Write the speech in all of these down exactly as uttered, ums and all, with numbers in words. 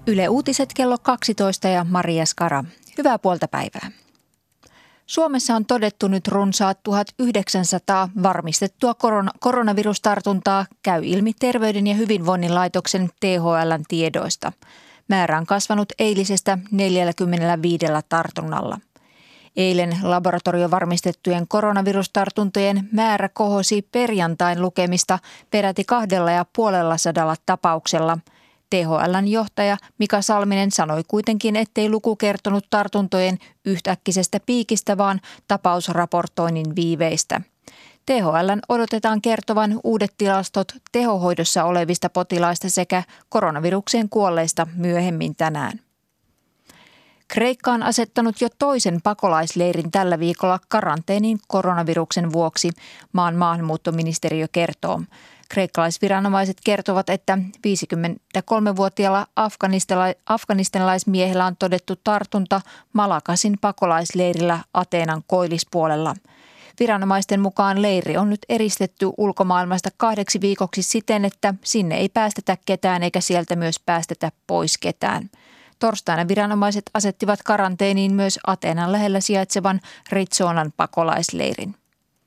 Yle Uutiset kello kaksitoista ja Maria Skara. Hyvää puolta päivää. Suomessa on todettu nyt runsaat tuhatyhdeksänsataa varmistettua korona- koronavirustartuntaa, käy ilmi Terveyden ja hyvinvoinnin laitoksen T H L:n tiedoista. Määrä on kasvanut eilisestä neljäkymmentäviisi tartunnalla. Eilen laboratoriovarmistettujen koronavirustartuntojen määrä kohosi perjantain lukemista peräti kahdella ja puolella sadalla tapauksella. T H L:n johtaja Mika Salminen sanoi kuitenkin, ettei luku kertonut tartuntojen yhtäkkisestä piikistä, vaan tapausraportoinnin viiveistä. T H L:n odotetaan kertovan uudet tilastot tehohoidossa olevista potilaista sekä koronavirukseen kuolleista myöhemmin tänään. Kreikka on asettanut jo toisen pakolaisleirin tällä viikolla karanteeniin koronaviruksen vuoksi, maan maahanmuuttoministeriö kertoo. Kreikkalaisviranomaiset kertovat, että viisikymmentäkolmevuotiaalla afganistanilaismiehellä on todettu tartunta Malakasin pakolaisleirillä Ateenan koillispuolella. Viranomaisten mukaan leiri on nyt eristetty ulkomaailmasta kahdeksi viikoksi siten, että sinne ei päästetä ketään eikä sieltä myös päästetä pois ketään. Torstaina viranomaiset asettivat karanteeniin myös Ateenan lähellä sijaitsevan Ritsonan pakolaisleirin.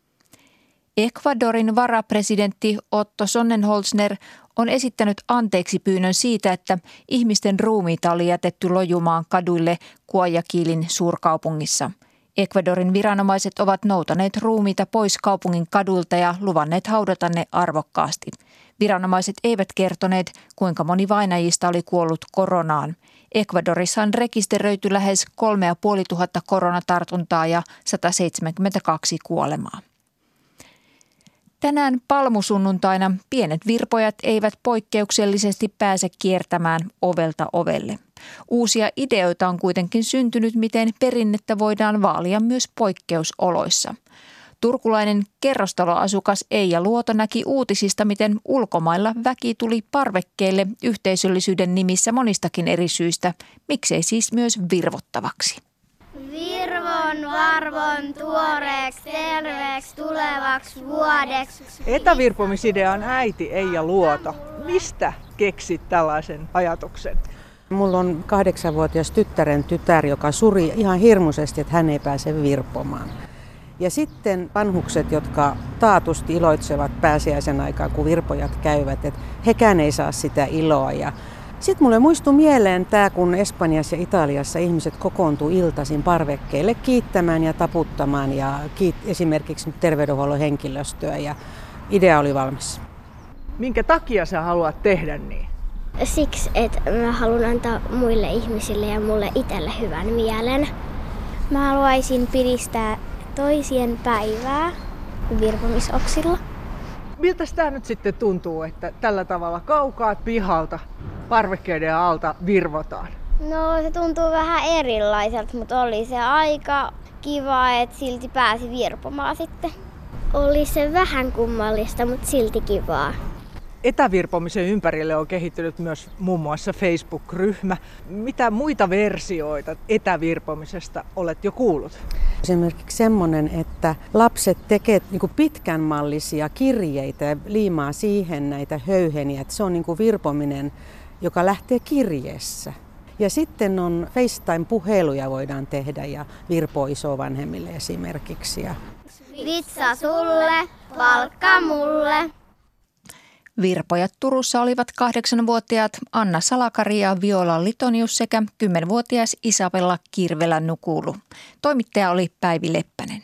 Ecuadorin varapresidentti Otto Sonnenholzner on esittänyt anteeksi pyynnön siitä, että ihmisten ruumiita oli jätetty lojumaan kaduille Guayaquilin suurkaupungissa. Ecuadorin viranomaiset ovat noutaneet ruumiita pois kaupungin kadulta ja luvanneet haudata ne arvokkaasti. Viranomaiset eivät kertoneet, kuinka moni vainajista oli kuollut koronaan. Ecuadorissa on rekisteröity lähes kolme ja puoli tuhatta koronatartuntaa ja sataseitsemänkymmentäkaksi kuolemaa. Tänään palmusunnuntaina pienet virpojat eivät poikkeuksellisesti pääse kiertämään ovelta ovelle. Uusia ideoita on kuitenkin syntynyt, miten perinnettä voidaan vaalia myös poikkeusoloissa. Turkulainen kerrostaloasukas Eija Luoto näki uutisista, miten ulkomailla väki tuli parvekkeelle yhteisöllisyyden nimissä monistakin eri syistä. Miksei siis myös virvottavaksi? Virvon varvon tuoreeksi, terveeksi, tulevaksi vuodeksi. Etävirpomisidean äiti Eija Luoto. Mistä keksit tällaisen ajatuksen? Mulla on kahdeksanvuotias tyttären tytär, joka suri ihan hirmuisesti, että hän ei pääse virpomaan. Ja sitten vanhukset, jotka taatusti iloitsevat pääsiäisen aikaan, kun virpojat käyvät, että hekään ei saa sitä iloa. Ja sitten mulle muistui mieleen tämä, kun Espanjassa ja Italiassa ihmiset kokoontuu iltaisin parvekkeille kiittämään ja taputtamaan ja kiit- esimerkiksi terveydenhuollon henkilöstöä, ja idea oli valmis. Minkä takia sä haluat tehdä niin? Siksi, että mä haluan antaa muille ihmisille ja mulle itselle hyvän mielen. Mä haluaisin piristää toisien päivää virpomisoksilla. Miltä tämä nyt sitten tuntuu, että tällä tavalla kaukaa pihalta parvekkeiden alta virvotaan? No se tuntuu vähän erilaiselta, mutta oli se aika kiva, että silti pääsi virpomaan sitten. Oli se vähän kummallista, mutta silti kivaa. Etävirpomisen ympärille on kehittynyt myös muun muassa Facebook-ryhmä. Mitä muita versioita etävirpomisesta olet jo kuullut? Esimerkiksi semmoinen, että lapset tekevät niin pitkän mallisia kirjeitä ja liimaa siihen näitä höyheniä. Että se on niin kuin virpominen, joka lähtee kirjeessä. Ja sitten on FaceTime-puheluja voidaan tehdä ja virpoa isovanhemmille esimerkiksi. Vitsa sulle, palkka mulle. Virpojat Turussa olivat kahdeksanvuotiaat Anna Salakari ja Viola Litonius sekä kymmenvuotias Isabella Kirvelä-Nukulu. Toimittaja oli Päivi Leppänen.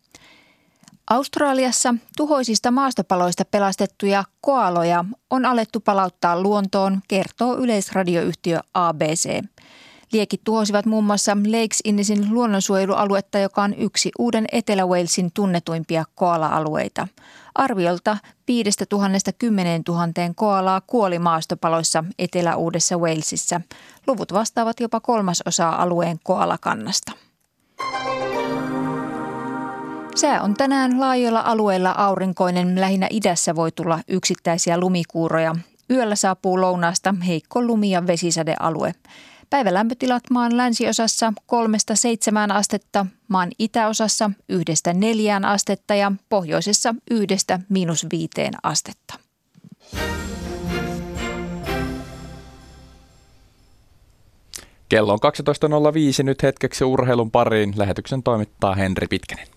Australiassa tuhoisista maastopaloista pelastettuja koaloja on alettu palauttaa luontoon, kertoo yleisradioyhtiö A B C. Liekit tuhosivat muun muassa Lakes Innesin luonnonsuojelualuetta, joka on yksi uuden Etelä-Walesin tunnetuimpia koala-alueita. Arviolta viidestä tuhannesta kymmeneen tuhanteen koalaa kuoli maastopaloissa Etelä-Uudessa Walesissa. Luvut vastaavat jopa kolmasosaa alueen koalakannasta. Sää on tänään laajoilla alueilla aurinkoinen. Lähinnä idässä voi tulla yksittäisiä lumikuuroja. Yöllä saapuu lounaasta heikko lumi- ja vesisadealue. Päivälämpötilat maan länsiosassa kolmesta seitsemään astetta, maan itäosassa yhdestä neljään astetta ja pohjoisessa yhdestä miinus viiteen astetta. Kello on kaksitoista nolla viisi nyt hetkeksi urheilun pariin. Lähetyksen toimittaa Henri Pitkänen.